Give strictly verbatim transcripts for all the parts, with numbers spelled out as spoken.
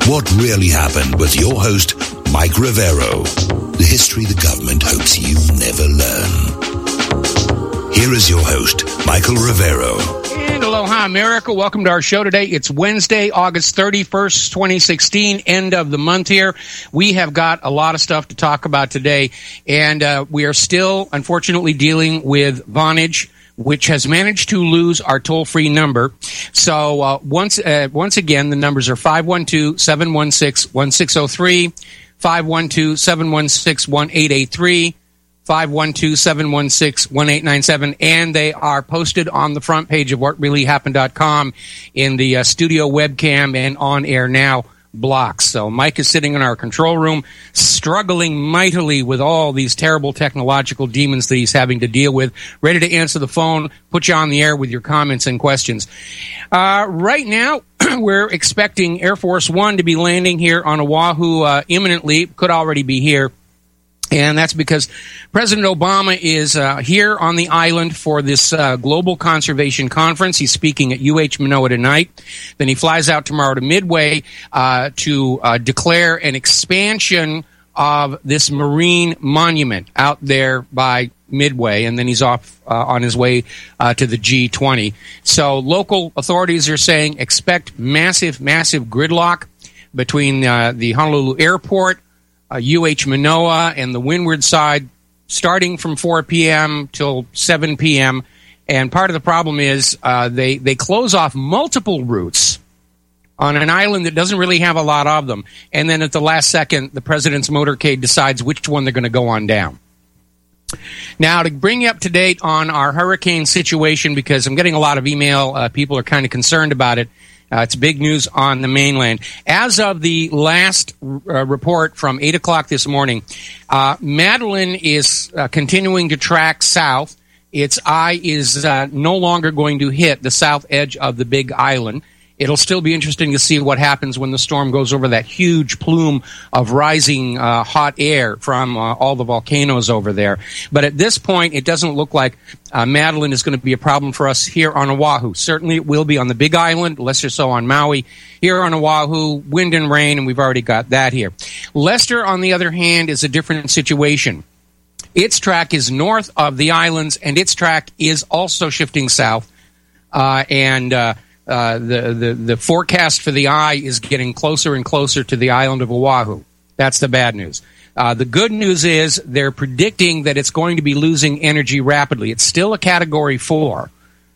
What Really Happened with your host, Mike Rivero. The history the government hopes you never learn. Here is your host, Michael Rivero. And aloha, America. Welcome to our show today. It's Wednesday, August thirty-first, twenty sixteen, end of the month here. We have got a lot of stuff to talk about today, and uh, we are still, unfortunately, dealing with Vonage, which has managed to lose our toll-free number. So uh, once uh, once again, the numbers are five one two, seven one six, one six zero three, five one two, seven one six, one eight eight three, five one two, seven one six, one eight nine seven, and they are posted on the front page of what really happened dot com in the uh, studio webcam and on air now blocks. So Mike is sitting in our control room, struggling mightily with all these terrible technological demons that he's having to deal with, ready to answer the phone, put you on the air with your comments and questions. Uh, right now, we're expecting Air Force One to be landing here on Oahu uh, imminently, could already be here. And that's because President Obama is uh, here on the island for this uh, Global Conservation Conference. He's speaking at U H Manoa tonight. Then he flies out tomorrow to Midway uh, to uh, declare an expansion of this marine monument out there by Midway, and then he's off uh, on his way uh, to the G twenty. So local authorities are saying expect massive, massive gridlock between uh, the Honolulu airport, Uh, U H Manoa, and the windward side, starting from four p.m. till seven p.m. And part of the problem is uh, they, they close off multiple routes on an island that doesn't really have a lot of them. And then at the last second, the president's motorcade decides which one they're going to go on down. Now, to bring you up to date on our hurricane situation, because I'm getting a lot of email, uh, people are kind of concerned about it. Uh, it's big news on the mainland. As of the last uh, report from eight o'clock this morning, uh, Madeline is uh, continuing to track south. Its eye is uh, no longer going to hit the south edge of the Big Island. It'll still be interesting to see what happens when the storm goes over that huge plume of rising uh, hot air from uh, all the volcanoes over there. But at this point, it doesn't look like uh, Madeline is going to be a problem for us here on Oahu. Certainly it will be on the Big Island, less or so on Maui. Here on Oahu, wind and rain, and we've already got that here. Lester, on the other hand, is a different situation. Its track is north of the islands, and its track is also shifting south. Uh, and... Uh, Uh, the, the, the forecast for the eye is getting closer and closer to the island of Oahu. That's the bad news. Uh, the good news is they're predicting that it's going to be losing energy rapidly. It's still a Category four.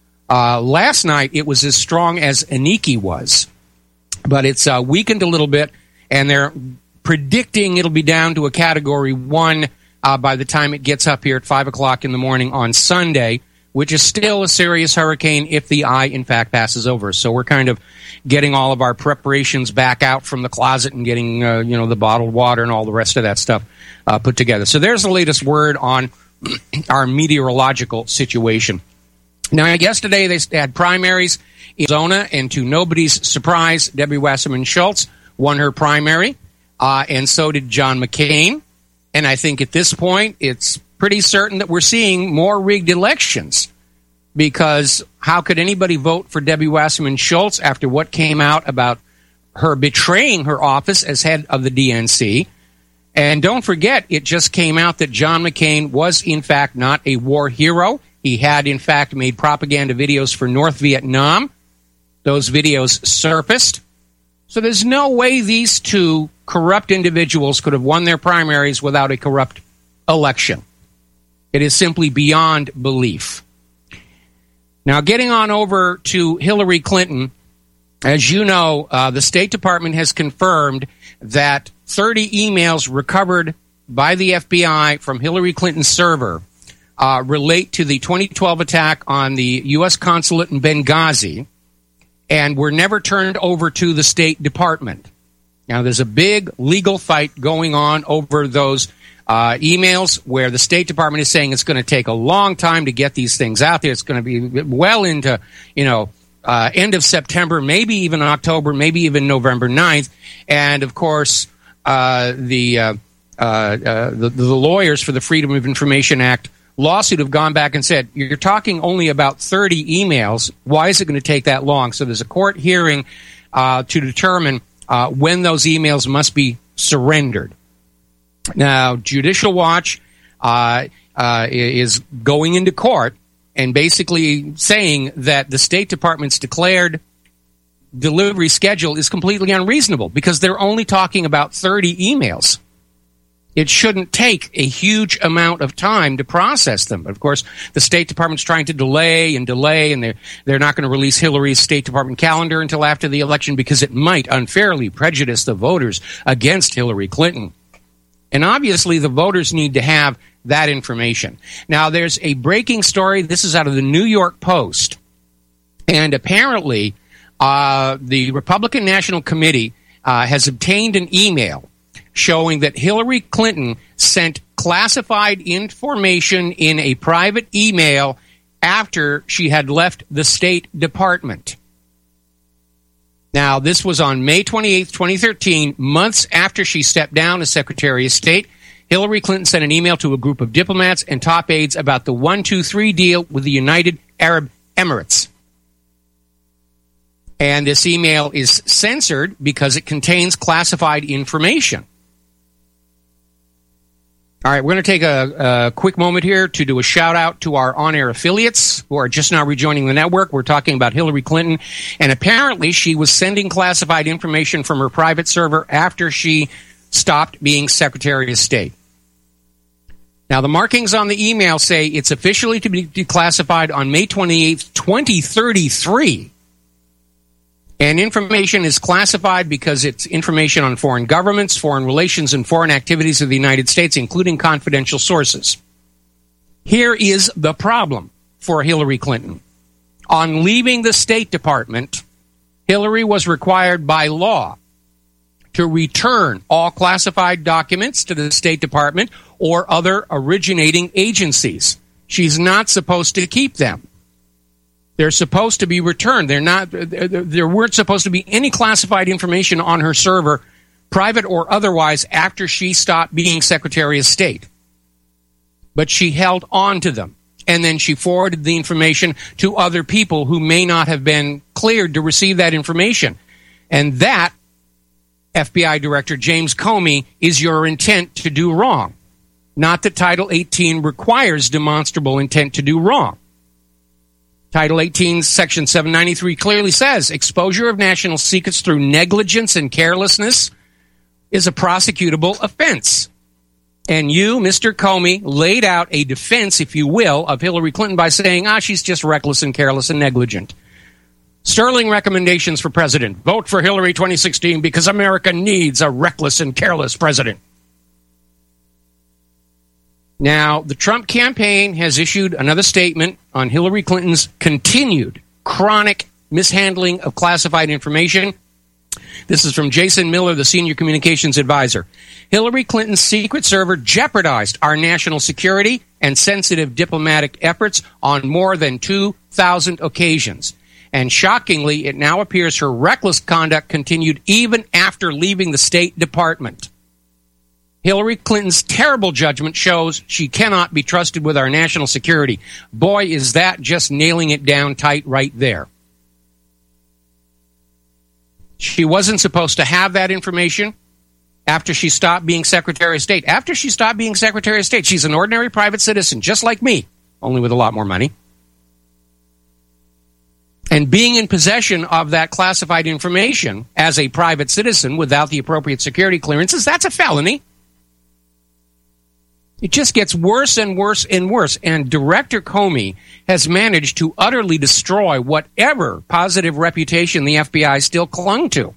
Uh, last night, it was as strong as Iniki was, but it's uh, weakened a little bit, and they're predicting it'll be down to a Category one uh, by the time it gets up here at five o'clock in the morning on Sunday, which is still a serious hurricane if the eye, in fact, passes over. So we're kind of getting all of our preparations back out from the closet and getting, uh, you know, the bottled water and all the rest of that stuff uh, put together. So there's the latest word on our meteorological situation. Now, yesterday they had primaries in Arizona, and to nobody's surprise, Debbie Wasserman Schultz won her primary, uh, and so did John McCain. And I think at this point, it's pretty certain that we're seeing more rigged elections, because how could anybody vote for Debbie Wasserman Schultz after what came out about her betraying her office as head of the D N C? And don't forget, it just came out that John McCain was, in fact, not a war hero. He had, in fact, made propaganda videos for North Vietnam. Those videos surfaced. So there's no way these two corrupt individuals could have won their primaries without a corrupt election. It is simply beyond belief. Now, getting on over to Hillary Clinton, as you know, uh, the State Department has confirmed that thirty emails recovered by the F B I from Hillary Clinton's server uh, relate to the twenty twelve attack on the U S consulate in Benghazi, and were never turned over to the State Department. Now, there's a big legal fight going on over those Uh, emails where the State Department is saying it's going to take a long time to get these things out there. It's going to be well into, you know, uh, end of September, maybe even October, maybe even November ninth. And, of course, uh, the, uh, uh, uh, the the lawyers for the Freedom of Information Act lawsuit have gone back and said, you're talking only about thirty emails. Why is it going to take that long? So there's a court hearing uh, to determine uh, when those emails must be surrendered. Now, Judicial Watch uh, uh, is going into court and basically saying that the State Department's declared delivery schedule is completely unreasonable because they're only talking about thirty emails. It shouldn't take a huge amount of time to process them. But of course, the State Department's trying to delay and delay, and they're, they're not going to release Hillary's State Department calendar until after the election because it might unfairly prejudice the voters against Hillary Clinton. And obviously, the voters need to have that information. Now, there's a breaking story. This is out of the New York Post. And apparently, uh, the Republican National Committee uh, has obtained an email showing that Hillary Clinton sent classified information in a private email after she had left the State Department. Now, this was on May twenty-eighth, twenty thirteen, months after she stepped down as Secretary of State. Hillary Clinton sent an email to a group of diplomats and top aides about the one two three deal with the United Arab Emirates. And this email is censored because it contains classified information. All right, we're going to take a, a quick moment here to do a shout-out to our on-air affiliates who are just now rejoining the network. We're talking about Hillary Clinton, and apparently she was sending classified information from her private server after she stopped being Secretary of State. Now, the markings on the email say it's officially to be declassified on May twenty-eighth, twenty thirty-three. And information is classified because it's information on foreign governments, foreign relations, and foreign activities of the United States, including confidential sources. Here is the problem for Hillary Clinton. On leaving the State Department, Hillary was required by law to return all classified documents to the State Department or other originating agencies. She's not supposed to keep them. They're supposed to be returned. They're not. There weren't supposed to be any classified information on her server, private or otherwise, after she stopped being Secretary of State. But she held on to them, and then she forwarded the information to other people who may not have been cleared to receive that information. And that, F B I Director James Comey, is your intent to do wrong. Not that Title eighteen requires demonstrable intent to do wrong. Title eighteen, Section seven ninety-three clearly says exposure of national secrets through negligence and carelessness is a prosecutable offense. And you, Mister Comey, laid out a defense, if you will, of Hillary Clinton by saying, ah, she's just reckless and careless and negligent. Sterling recommendations for president. Vote for Hillary twenty sixteen because America needs a reckless and careless president. Now, the Trump campaign has issued another statement on Hillary Clinton's continued chronic mishandling of classified information. This is from Jason Miller, the senior communications advisor. Hillary Clinton's secret server jeopardized our national security and sensitive diplomatic efforts on more than two thousand occasions. And shockingly, it now appears her reckless conduct continued even after leaving the State Department. Hillary Clinton's terrible judgment shows she cannot be trusted with our national security. Boy, is that just nailing it down tight right there. She wasn't supposed to have that information after she stopped being Secretary of State. After she stopped being Secretary of State, she's an ordinary private citizen, just like me, only with a lot more money. And being in possession of that classified information as a private citizen without the appropriate security clearances, that's a felony. It just gets worse and worse and worse. And Director Comey has managed to utterly destroy whatever positive reputation the F B I still clung to.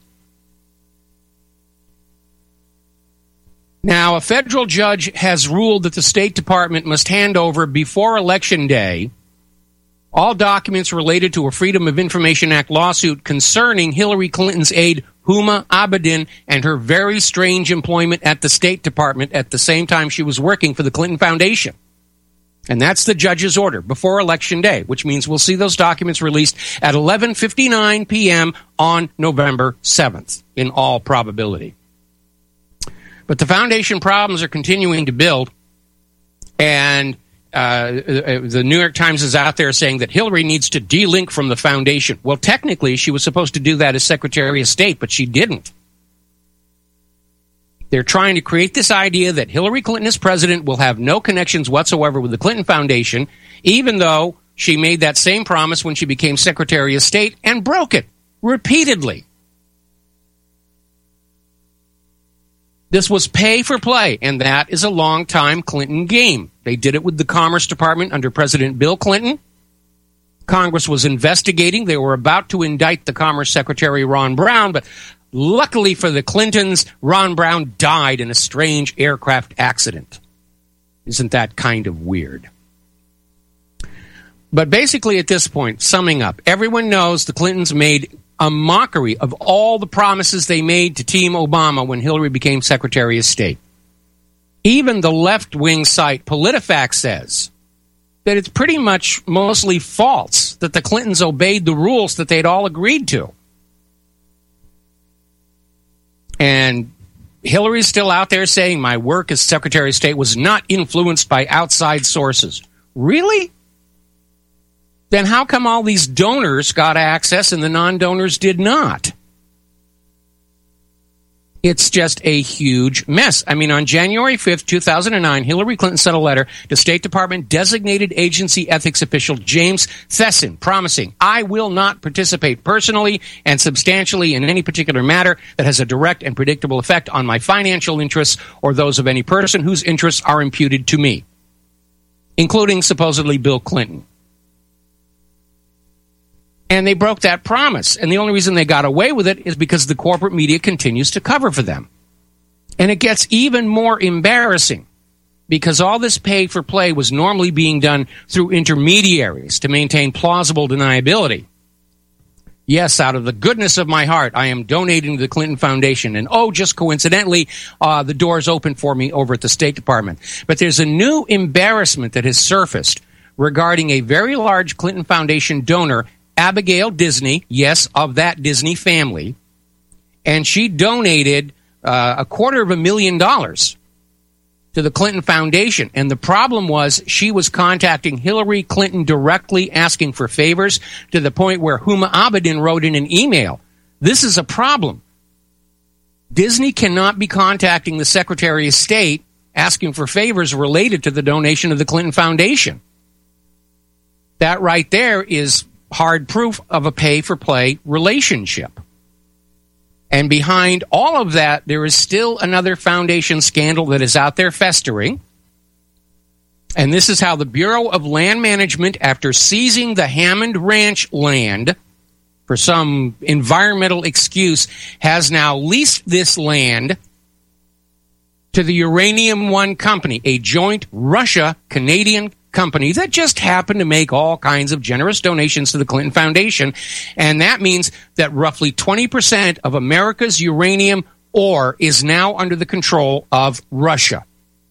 Now, a federal judge has ruled that the State Department must hand over before Election Day all documents related to a Freedom of Information Act lawsuit concerning Hillary Clinton's aide, Huma Abedin, and her very strange employment at the State Department at the same time she was working for the Clinton Foundation. And that's the judge's order, before Election Day, which means we'll see those documents released at eleven fifty-nine p.m. on November seventh, in all probability. But the Foundation problems are continuing to build, and Uh, the New York Times is out there saying that Hillary needs to delink from the foundation. Well, technically, she was supposed to do that as Secretary of State, but she didn't. They're trying to create this idea that Hillary Clinton as president will have no connections whatsoever with the Clinton Foundation, even though she made that same promise when she became Secretary of State and broke it repeatedly. This was pay for play, and that is a long-time Clinton game. They did it with the Commerce Department under President Bill Clinton. Congress was investigating. They were about to indict the Commerce Secretary, Ron Brown, but luckily for the Clintons, Ron Brown died in a strange aircraft accident. Isn't that kind of weird? But basically at this point, summing up, everyone knows the Clintons made a mockery of all the promises they made to Team Obama when Hillary became Secretary of State. Even the left-wing site PolitiFact says that it's pretty much mostly false that the Clintons obeyed the rules that they'd all agreed to. And Hillary's still out there saying my work as Secretary of State was not influenced by outside sources. Really? Then how come all these donors got access and the non-donors did not? It's just a huge mess. I mean, on January fifth, two thousand nine, Hillary Clinton sent a letter to State Department designated agency ethics official James Thesson promising, I will not participate personally and substantially in any particular matter that has a direct and predictable effect on my financial interests or those of any person whose interests are imputed to me, including supposedly Bill Clinton. And they broke that promise. And the only reason they got away with it is because the corporate media continues to cover for them. And it gets even more embarrassing because all this pay for play was normally being done through intermediaries to maintain plausible deniability. Yes, out of the goodness of my heart, I am donating to the Clinton Foundation. And oh, just coincidentally, uh, the door's open for me over at the State Department. But there's a new embarrassment that has surfaced regarding a very large Clinton Foundation donor, Abigail Disney, yes, of that Disney family, and she donated uh, a quarter of a million dollars to the Clinton Foundation. And the problem was she was contacting Hillary Clinton directly asking for favors to the point where Huma Abedin wrote in an email, this is a problem. Disney cannot be contacting the Secretary of State asking for favors related to the donation of the Clinton Foundation. That right there is hard proof of a pay-for-play relationship. And behind all of that, there is still another foundation scandal that is out there festering. And this is how the Bureau of Land Management, after seizing the Hammond Ranch land for some environmental excuse, has now leased this land to the Uranium One Company, a joint Russia-Canadian company that just happened to make all kinds of generous donations to the Clinton Foundation. And that means that roughly twenty percent of America's uranium ore is now under the control of Russia.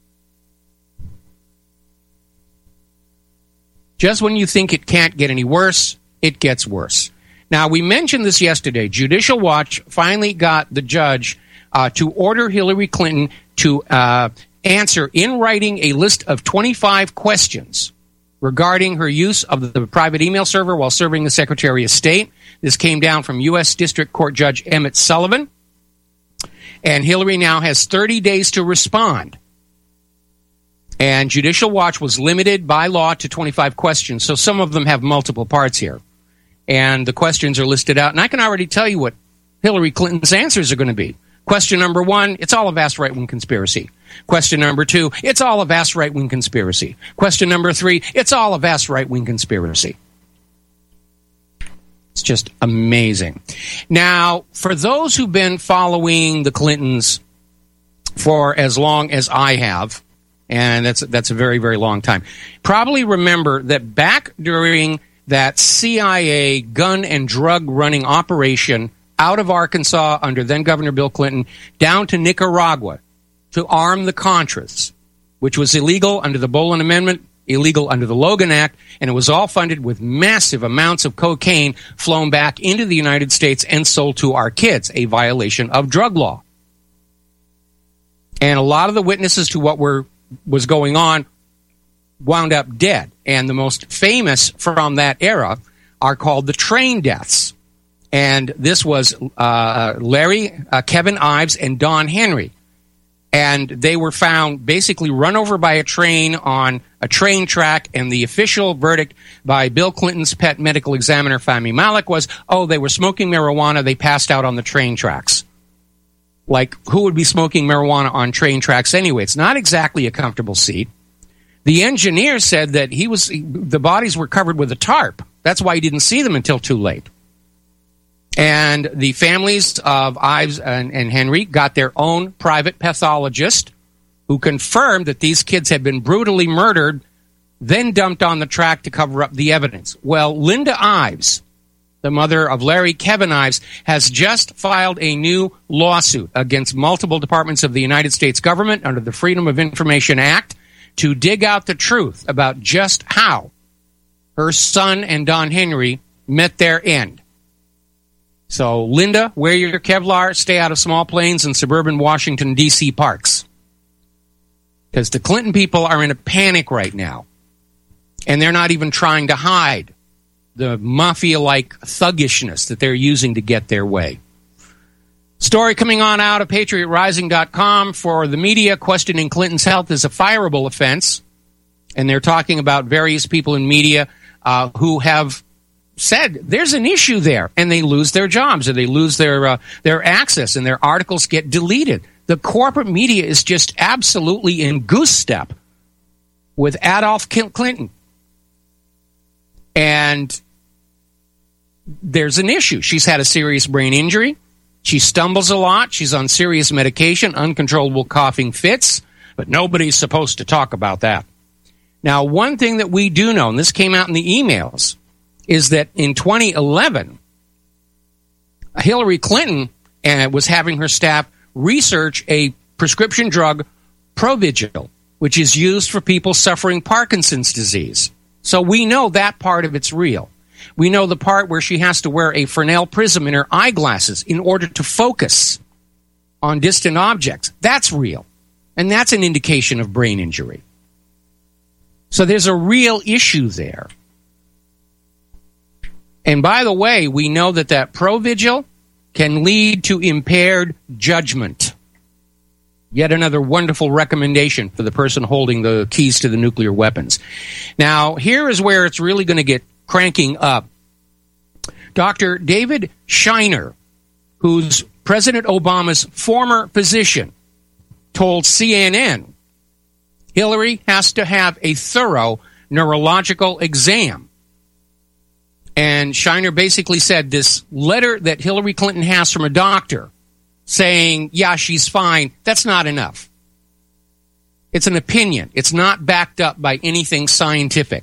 Just when you think it can't get any worse, it gets worse. Now, we mentioned this yesterday. Judicial Watch finally got the judge uh, to order Hillary Clinton to uh, answer in writing a list of twenty-five questions regarding her use of the private email server while serving the Secretary of State. This came down from U S District Court Judge Emmett Sullivan. And Hillary now has thirty days to respond. And Judicial Watch was limited by law to twenty-five questions, so some of them have multiple parts here. And the questions are listed out, and I can already tell you what Hillary Clinton's answers are going to be. Question number one, it's all a vast right-wing conspiracy. Question number two, it's all a vast right-wing conspiracy. Question number three, it's all a vast right-wing conspiracy. It's just amazing. Now, for those who've been following the Clintons for as long as I have, and that's that's a very, very long time, probably remember that back during that C I A gun and drug running operation out of Arkansas under then-Governor Bill Clinton down to Nicaragua to arm the Contras, which was illegal under the Boland Amendment, illegal under the Logan Act, and it was all funded with massive amounts of cocaine flown back into the United States and sold to our kids, a violation of drug law. And a lot of the witnesses to what were was going on wound up dead. And the most famous from that era are called the train deaths. And this was uh, Larry, uh, Kevin Ives, and Don Henry. and they were found basically run over by a train on a train track, and the official verdict by Bill Clinton's pet medical examiner, Fahmy Malak, was, oh, they were smoking marijuana, they passed out on the train tracks. Like, who would be smoking marijuana on train tracks anyway? It's not exactly a comfortable seat. The engineer said that he was the bodies were covered with a tarp. That's why he didn't see them until too late. And the families of Ives and, and Henry got their own private pathologist who confirmed that these kids had been brutally murdered, then dumped on the track to cover up the evidence. Well, Linda Ives, the mother of Larry Kevin Ives, has just filed a new lawsuit against multiple departments of the United States government under the Freedom of Information Act to dig out the truth about just how her son and Don Henry met their end. So, Linda, wear your Kevlar, stay out of small planes and suburban Washington, D C parks. Because the Clinton people are in a panic right now. And they're not even trying to hide the mafia-like thuggishness that they're using to get their way. Story coming on out of patriot rising dot com. For the media, questioning Clinton's health is a fireable offense. And they're talking about various people in media uh, who have said there's an issue there, and they lose their jobs, or they lose their uh, their access, and their articles get deleted. The corporate media is just absolutely in goose step with Adolf Clinton. And there's an issue. She's had a serious brain injury. She stumbles a lot. She's on serious medication, uncontrollable coughing fits, but nobody's supposed to talk about that. Now, one thing that we do know, and this came out in the emails, is that in twenty eleven, Hillary Clinton uh, was having her staff research a prescription drug, Provigil, which is used for people suffering Parkinson's disease. So we know that part of it's real. We know the part where she has to wear a Fresnel prism in her eyeglasses in order to focus on distant objects. That's real. And that's an indication of brain injury. So there's a real issue there. And by the way, we know that that Provigil can lead to impaired judgment. Yet another wonderful recommendation for the person holding the keys to the nuclear weapons. Now, here is where it's really going to get cranking up. Doctor David Shiner, who's President Obama's former physician, told C N N Hillary has to have a thorough neurological exam. And Shiner basically said this letter that Hillary Clinton has from a doctor saying, yeah, she's fine, that's not enough. It's an opinion. It's not backed up by anything scientific.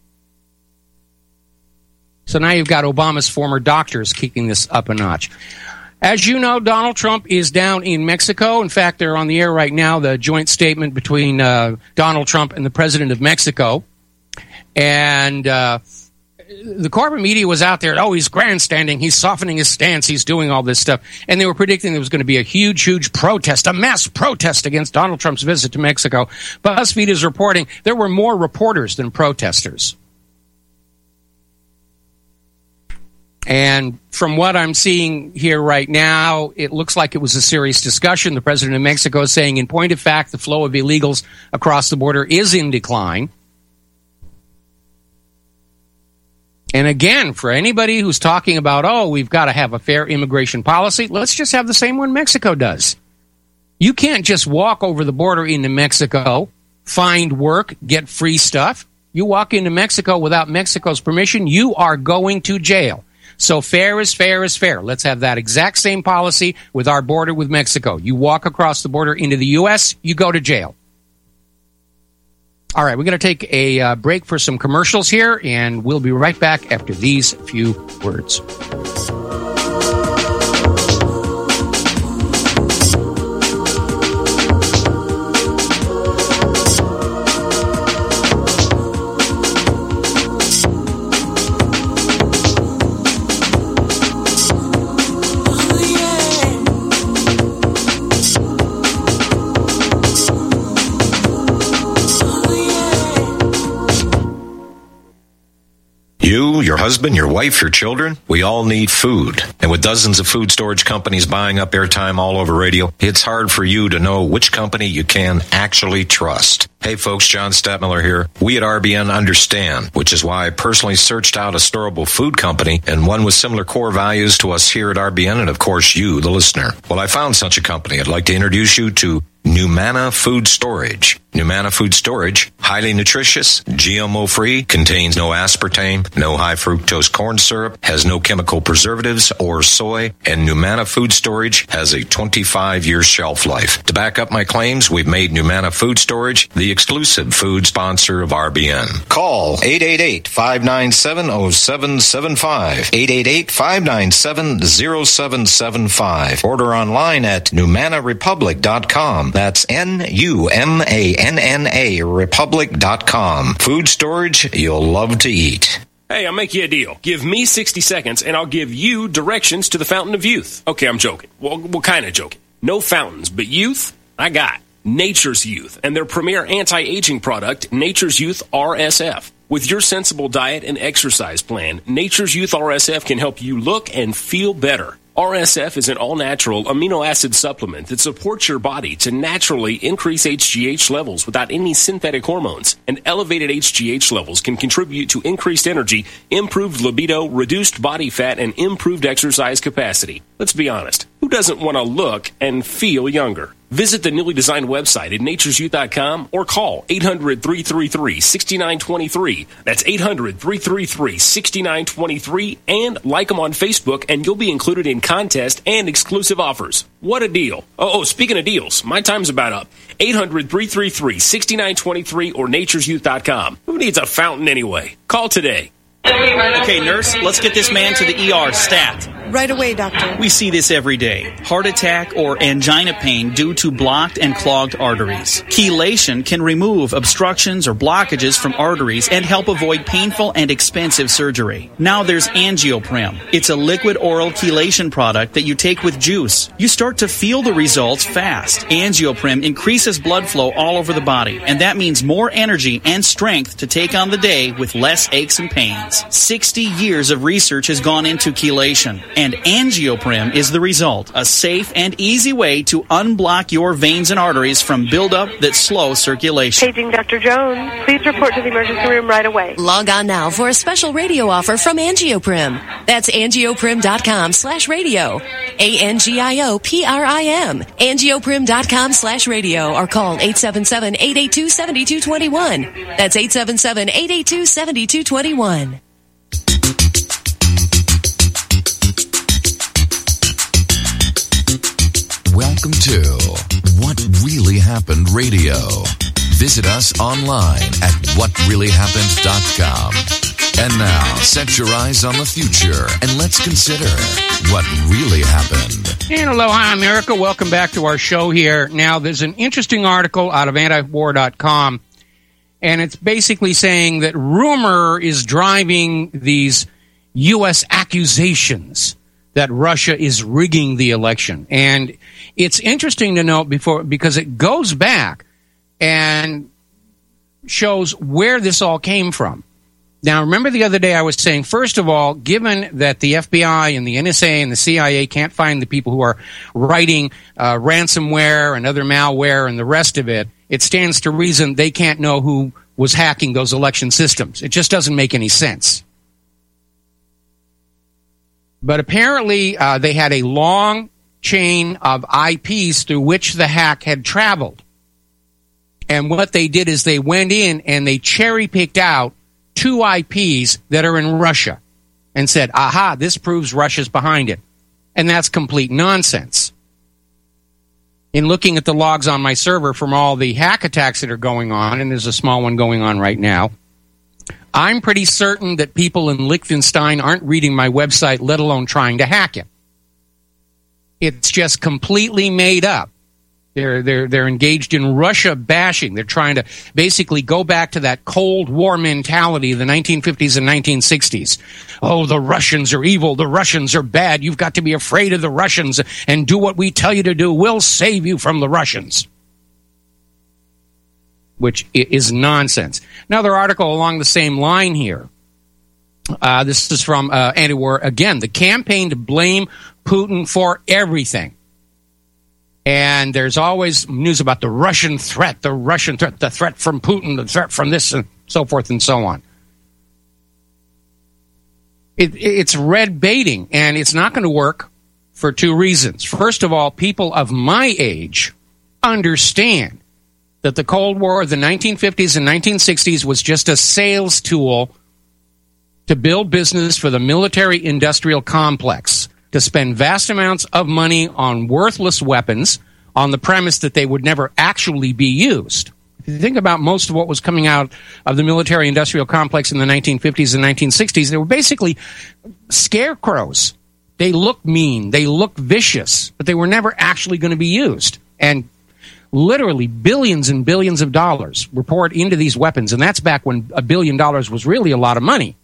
So now you've got Obama's former doctors kicking this up a notch. As you know, Donald Trump is down in Mexico. In fact, they're on the air right now, the joint statement between uh, Donald Trump and the president of Mexico. And uh, the corporate media was out there, oh, he's grandstanding, he's softening his stance, he's doing all this stuff. And they were predicting there was going to be a huge, huge protest, a mass protest against Donald Trump's visit to Mexico. BuzzFeed is reporting there were more reporters than protesters. And from what I'm seeing here right now, it looks like it was a serious discussion. The president of Mexico is saying, in point of fact, the flow of illegals across the border is in decline. And again, for anybody who's talking about, oh, we've got to have a fair immigration policy, let's just have the same one Mexico does. You can't just walk over the border into Mexico, find work, get free stuff. You walk into Mexico without Mexico's permission, you are going to jail. So fair is fair is fair. Let's have that exact same policy with our border with Mexico. You walk across the border into the U S, you go to jail. All right, we're going to take a uh, break for some commercials here, and we'll be right back after these few words. You, your your husband, your wife, your children. We all need food. And with dozens of food storage companies buying up airtime all over radio, it's hard for you to know which company you can actually trust. Hey folks, John Stadtmiller here. We at R B N understand, which is why I personally searched out a storable food company and one with similar core values to us here at R B N and of course you, the listener. Well, I found such a company. I'd like to introduce you to Numana Food Storage. Numana Food Storage, highly nutritious, G M O-free, contains no aspartame, no high fructose corn syrup, has no chemical preservatives or soy, and Numana Food Storage has a twenty-five year shelf life. To back up my claims, we've made Numana Food Storage the exclusive food sponsor of R B N. Call eight eight eight, five nine seven, zero seven seven five, eight eight eight, five nine seven, zero seven seven five. Order online at numana republic dot com. That's N U M A N N A republic dot com. Food storage you'll love to eat. Hey, I'll make you a deal. Give me sixty seconds and I'll give you directions to the Fountain of Youth. Okay, I'm joking. Well, what kind of joking? No fountains, but youth? I got Nature's Youth and their premier anti-aging product, Nature's Youth R S F. With your sensible diet and exercise plan, Nature's Youth R S F can help you look and feel better. R S F is an all-natural amino acid supplement that supports your body to naturally increase H G H levels without any synthetic hormones. And elevated H G H levels can contribute to increased energy, improved libido, reduced body fat, and improved exercise capacity. Let's be honest. Who doesn't want to look and feel younger? Visit the newly designed website at natures youth dot com or call eight hundred, three three three, six nine two three. That's eight hundred, three three three, six nine two three, and like them on Facebook and you'll be included in contests and exclusive offers. What a deal. Oh, oh, speaking of deals, my time's about up. eight hundred, three three three, six nine two three or natures youth dot com. Who needs a fountain anyway? Call today. Okay, nurse, let's get this man to the E R stat. Right away, doctor. We see this every day. Heart attack or angina pain due to blocked and clogged arteries. Chelation can remove obstructions or blockages from arteries and help avoid painful and expensive surgery. Now there's Angioprim. It's a liquid oral chelation product that you take with juice. You start to feel the results fast. Angioprim increases blood flow all over the body, and that means more energy and strength to take on the day with less aches and pains. sixty years of research has gone into chelation, and Angioprim is the result. A safe and easy way to unblock your veins and arteries from buildup that slow circulation. Paging Doctor Jones. Please report to the emergency room right away. Log on now for a special radio offer from Angioprim. That's angioprim.com slash radio. A-N-G-I-O-P-R-I-M. Angioprim.com slash radio or call eight seven seven, eight eight two, seven two two one. That's eight seven seven, eight eight two, seven two two one. Welcome to What Really Happened Radio. Visit us online at what really happened dot com. And now, set your eyes on the future and let's consider what really happened. And aloha, America. Welcome back to our show here. Now, there's an interesting article out of anti war dot com, and it's basically saying that rumor is driving these U S accusations that Russia is rigging the election. And it's interesting to note before because it goes back and shows where this all came from. Now, remember the other day I was saying, first of all, given that the F B I and the N S A and the C I A can't find the people who are writing uh, ransomware and other malware and the rest of it, it stands to reason they can't know who was hacking those election systems. It just doesn't make any sense. But apparently, uh, they had a long chain of I Ps through which the hack had traveled. And what they did is they went in and they cherry-picked out two I Ps that are in Russia and said, aha, this proves Russia's behind it. And that's complete nonsense. In looking at the logs on my server from all the hack attacks that are going on, and there's a small one going on right now, I'm pretty certain that people in Liechtenstein aren't reading my website, let alone trying to hack it. It's just completely made up. They're, they're, they're engaged in Russia bashing. They're trying to basically go back to that Cold War mentality of the nineteen fifties and nineteen sixties. Oh, the Russians are evil. The Russians are bad. You've got to be afraid of the Russians and do what we tell you to do. We'll save you from the Russians. Which is nonsense. Another article along the same line here. Uh, this is from uh, Anti-War. Again, the campaign to blame Putin for everything. And there's always news about the Russian threat, the Russian threat, the threat from Putin, the threat from this, and so forth and so on. It, it's red baiting, and it's not going to work for two reasons. First of all, people of my age understand that the Cold War of the nineteen fifties and nineteen sixties was just a sales tool to build business for the military-industrial complex, to spend vast amounts of money on worthless weapons on the premise that they would never actually be used. If you think about most of what was coming out of the military-industrial complex in the nineteen fifties and nineteen sixties, they were basically scarecrows. They looked mean, they looked vicious, but they were never actually going to be used. And literally billions and billions of dollars were poured into these weapons, and that's back when a billion dollars was really a lot of money.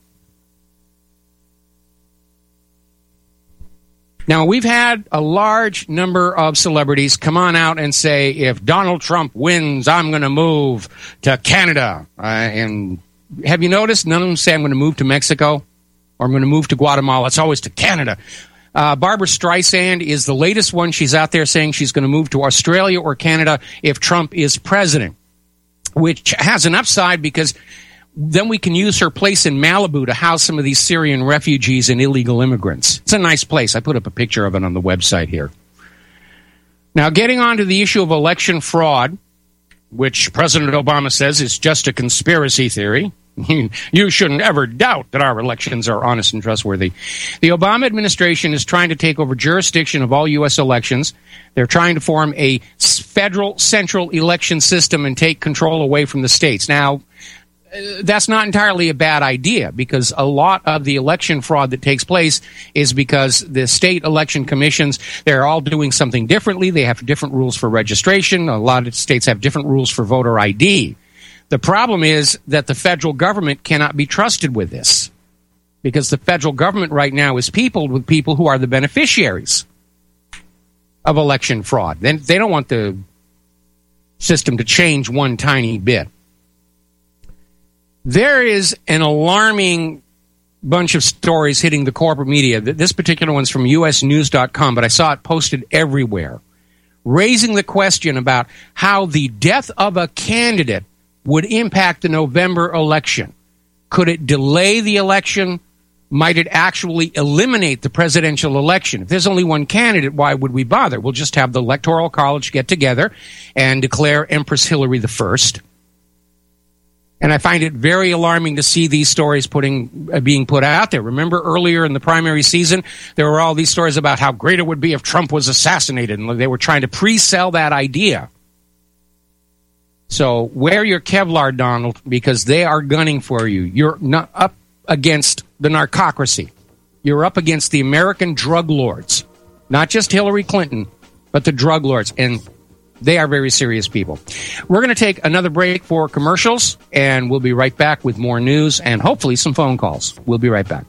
Now, we've had a large number of celebrities come on out and say, if Donald Trump wins, I'm going to move to Canada. Uh, and have you noticed none of them say I'm going to move to Mexico or I'm going to move to Guatemala? It's always to Canada. Uh, Barbara Streisand is the latest one. She's out there saying she's going to move to Australia or Canada if Trump is president, which has an upside because then we can use her place in Malibu to house some of these Syrian refugees and illegal immigrants. It's a nice place. I put up a picture of it on the website here. Now, getting on to the issue of election fraud, which President Obama says is just a conspiracy theory. You shouldn't ever doubt that our elections are honest and trustworthy. The Obama administration is trying to take over jurisdiction of all U S elections. They're trying to form a federal central election system and take control away from the states. Now, that's not entirely a bad idea because a lot of the election fraud that takes place is because the state election commissions, they're all doing something differently. They have different rules for registration. A lot of states have different rules for voter I D. The problem is that the federal government cannot be trusted with this because the federal government right now is peopled with people who are the beneficiaries of election fraud. They, they don't want the system to change one tiny bit. There is an alarming bunch of stories hitting the corporate media. This particular one's from U S news dot com, but I saw it posted everywhere, raising the question about how the death of a candidate would impact the November election. Could it delay the election? Might it actually eliminate the presidential election? If there's only one candidate, why would we bother? We'll just have the Electoral College get together and declare Empress Hillary the First. And I find it very alarming to see these stories putting uh, being put out there. Remember earlier in the primary season, there were all these stories about how great it would be if Trump was assassinated, and they were trying to pre-sell that idea. So wear your Kevlar, Donald, because they are gunning for you. You're not up against the narcocracy. You're up against the American drug lords. Not just Hillary Clinton, but the drug lords. And they are very serious people. We're going to take another break for commercials, and we'll be right back with more news and hopefully some phone calls. We'll be right back.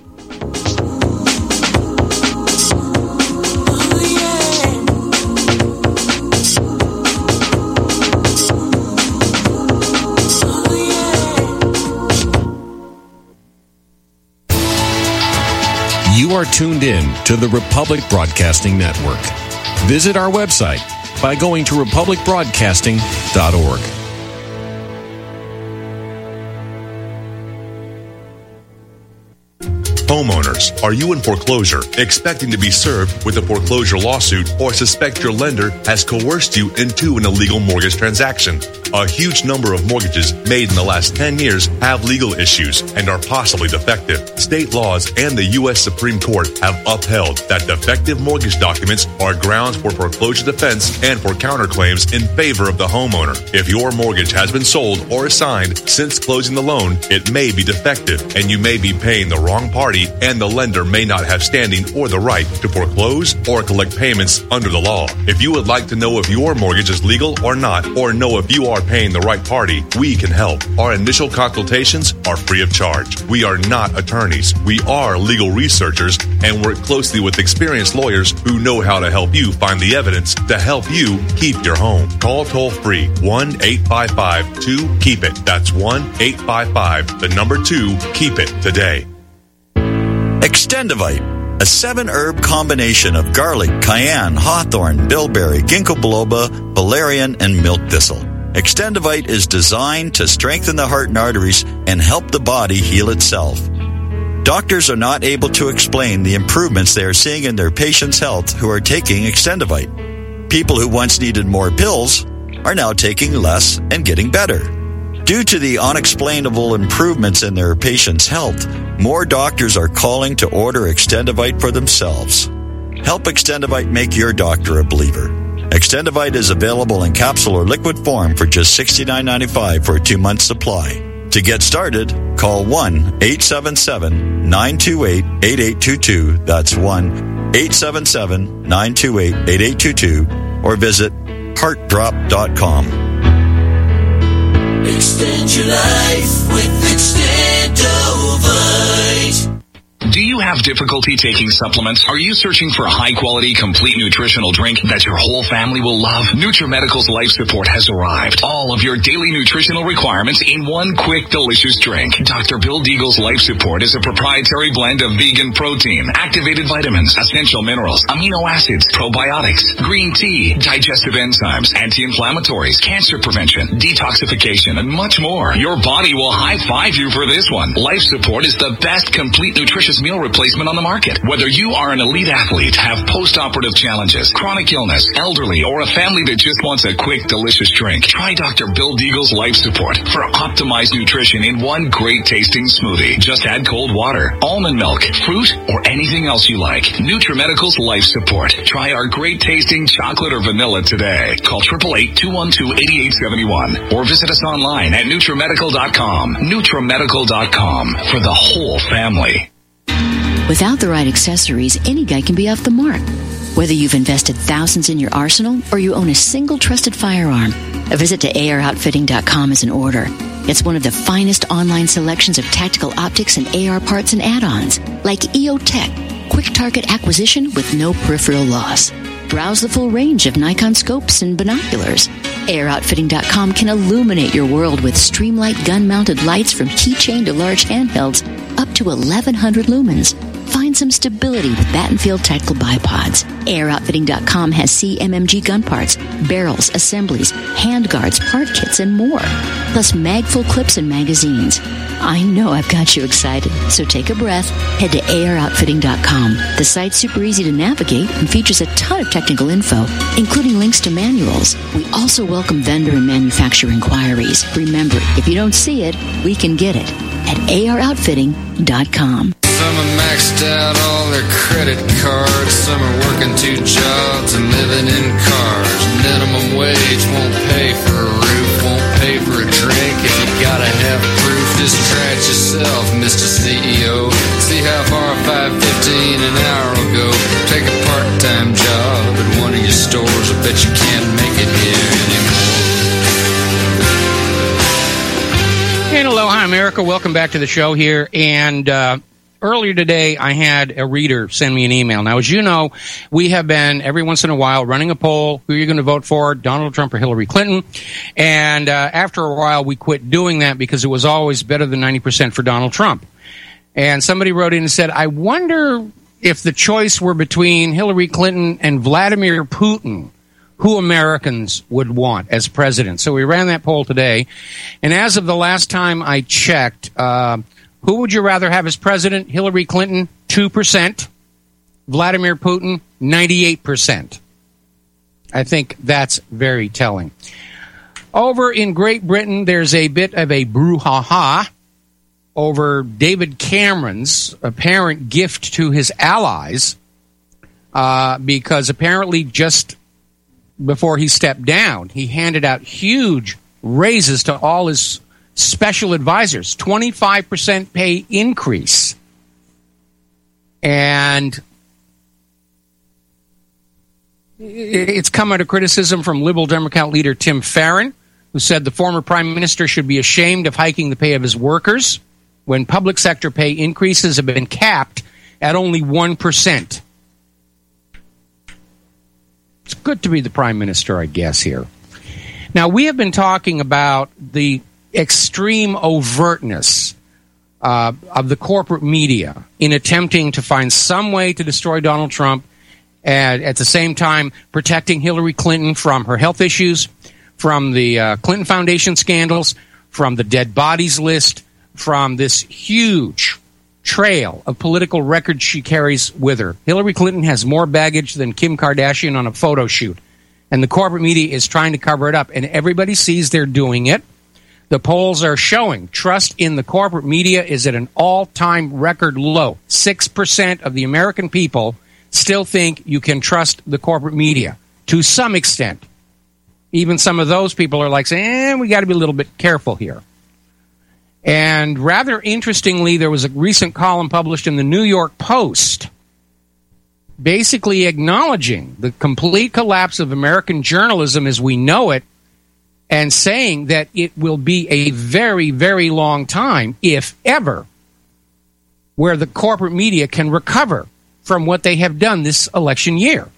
You are tuned in to the Republic Broadcasting Network. Visit our website by going to republic broadcasting dot org. Homeowners, are you in foreclosure, expecting to be served with a foreclosure lawsuit, or suspect your lender has coerced you into an illegal mortgage transaction? A huge number of mortgages made in the last ten years have legal issues and are possibly defective. State laws and the U S Supreme Court have upheld that defective mortgage documents are grounds for foreclosure defense and for counterclaims in favor of the homeowner. If your mortgage has been sold or assigned since closing the loan, it may be defective and you may be paying the wrong party, and the lender may not have standing or the right to foreclose or collect payments under the law. If you would like to know if your mortgage is legal or not, or know if you are paying the right party, we can help. Our initial consultations are free of charge. We are not attorneys. We are legal researchers and work closely with experienced lawyers who know how to help you find the evidence to help you keep your home. Call toll free one eight five five two keep it. That's one eight five five the number two keep it today. Extendivite, a seven-herb combination of garlic, cayenne, hawthorn, bilberry, ginkgo biloba, valerian, and milk thistle. Extendivite is designed to strengthen the heart and arteries and help the body heal itself. Doctors are not able to explain the improvements they are seeing in their patients' health who are taking Extendivite. People who once needed more pills are now taking less and getting better. Due to the unexplainable improvements in their patients' health, more doctors are calling to order Extendivite for themselves. Help Extendivite make your doctor a believer. Extendivite is available in capsule or liquid form for just sixty-nine ninety-five for a two-month supply. To get started, call one eight seven seven, nine two eight, eight eight two two. That's one eight seven seven, nine two eight, eight eight two two. Or visit heart drop dot com. Extend your life with Extendovite. Do you have difficulty taking supplements? Are you searching for a high-quality, complete nutritional drink that your whole family will love? NutriMedical's Life Support has arrived. All of your daily nutritional requirements in one quick, delicious drink. Doctor Bill Deagle's Life Support is a proprietary blend of vegan protein, activated vitamins, essential minerals, amino acids, probiotics, green tea, digestive enzymes, anti-inflammatories, cancer prevention, detoxification, and much more. Your body will high-five you for this one. Life Support is the best complete nutritious meal replacement on the market. Whether you are an elite athlete, have post-operative challenges, chronic illness, elderly, or a family that just wants a quick, delicious drink, try Doctor Bill Deagle's Life Support for optimized nutrition in one great-tasting smoothie. Just add cold water, almond milk, fruit, or anything else you like. NutriMedical's Life Support. Try our great-tasting chocolate or vanilla today. Call eight eight eight, two one two, eight eight seven one or visit us online at NutriMedical dot com. NutriMedical dot com for the whole family. Without the right accessories, any guy can be off the mark. Whether you've invested thousands in your arsenal or you own a single trusted firearm, a visit to A R outfitting dot com is in order. It's one of the finest online selections of tactical optics and A R parts and add-ons, like E O Tech, quick target acquisition with no peripheral loss. Browse the full range of Nikon scopes and binoculars. A R outfitting dot com can illuminate your world with Streamlight gun-mounted lights from keychain to large handhelds up to eleven hundred lumens. Find some stability with Battenfield Tactical Bipods. A R outfitting dot com has C M M G gun parts, barrels, assemblies, handguards, part kits, and more. Plus mag-full clips and magazines. I know I've got you excited, so take a breath. Head to A R outfitting dot com. The site's super easy to navigate and features a ton of technical info, including links to manuals. We also welcome vendor and manufacturer inquiries. Remember, if you don't see it, we can get it at A R outfitting dot com. Some are maxed out all their credit cards. Some are working two jobs and living in cars. Minimum wage won't pay for a roof, won't pay for a drink. If you gotta have proof, just try it yourself, Mister C E O. See how far five fifteen an hour will go. Take a part-time job at one of your stores. I bet you can't make it here anymore. And aloha, America. Welcome back to the show here. And uh, earlier today, I had a reader send me an email. Now, as you know, we have been, every once in a while, running a poll. Who are you going to vote for, Donald Trump or Hillary Clinton? And uh, after a while, we quit doing that because it was always better than ninety percent for Donald Trump. And somebody wrote in and said, I wonder if the choice were between Hillary Clinton and Vladimir Putin, who Americans would want as president. So we ran that poll today. And as of the last time I checked, uh, who would you rather have as president? Hillary Clinton, two percent. Vladimir Putin, ninety-eight percent. I think that's very telling. Over in Great Britain, there's a bit of a brouhaha over David Cameron's apparent gift to his allies, uh, because apparently just before he stepped down, he handed out huge raises to all his special advisors, twenty-five percent pay increase. And it's come under criticism from Liberal Democrat leader Tim Farron, who said the former prime minister should be ashamed of hiking the pay of his workers when public sector pay increases have been capped at only one percent. It's good to be the prime minister, I guess, here. Now, we have been talking about the extreme overtness uh, of the corporate media in attempting to find some way to destroy Donald Trump, and at the same time protecting Hillary Clinton from her health issues, from the uh, Clinton Foundation scandals, from the dead bodies list, from this huge trail of political records she carries with her. Hillary Clinton has more baggage than Kim Kardashian on a photo shoot. And the corporate media is trying to cover it up. And everybody sees they're doing it. The polls are showing trust in the corporate media is at an all-time record low. Six percent of the American people still think you can trust the corporate media to some extent. Even some of those people are like saying, eh, we got to be a little bit careful here. And rather interestingly, there was a recent column published in the New York Post basically acknowledging the complete collapse of American journalism as we know it and saying that it will be a very, very long time, if ever, where the corporate media can recover from what they have done this election year.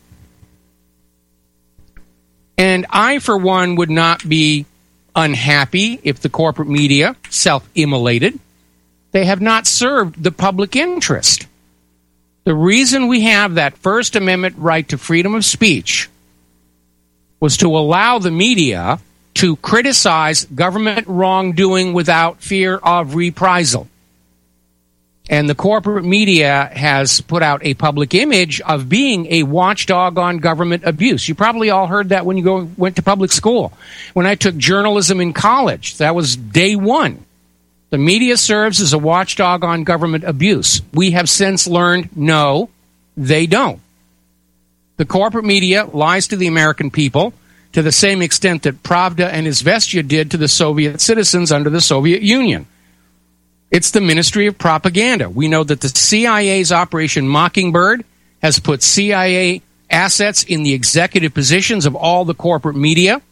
And I, for one, would not be unhappy if the corporate media self-immolated. They have not served the public interest. The reason we have that First Amendment right to freedom of speech was to allow the media to criticize government wrongdoing without fear of reprisal. And the corporate media has put out a public image of being a watchdog on government abuse. You probably all heard that when you go, went to public school. When I took journalism in college, that was day one. The media serves as a watchdog on government abuse. We have since learned, no, they don't. The corporate media lies to the American people to the same extent that Pravda and Izvestia did to the Soviet citizens under the Soviet Union. It's the Ministry of Propaganda. We know that the C I A's Operation Mockingbird has put C I A assets in the executive positions of all the corporate media.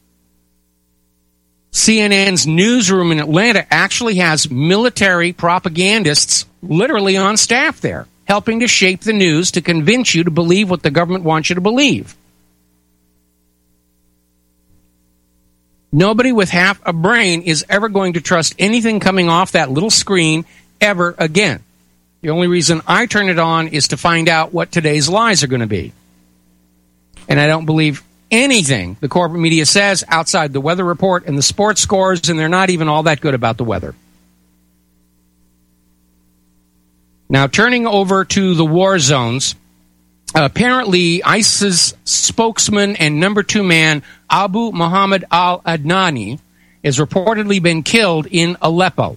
C N N's newsroom in Atlanta actually has military propagandists literally on staff there, helping to shape the news to convince you to believe what the government wants you to believe. Nobody with half a brain is ever going to trust anything coming off that little screen ever again. The only reason I turn it on is to find out what today's lies are going to be. And I don't believe anything the corporate media says outside the weather report and the sports scores, and they're not even all that good about the weather. Now, turning over to the war zones, apparently ISIS spokesman and number two man Abu Muhammad al-Adnani has reportedly been killed in Aleppo.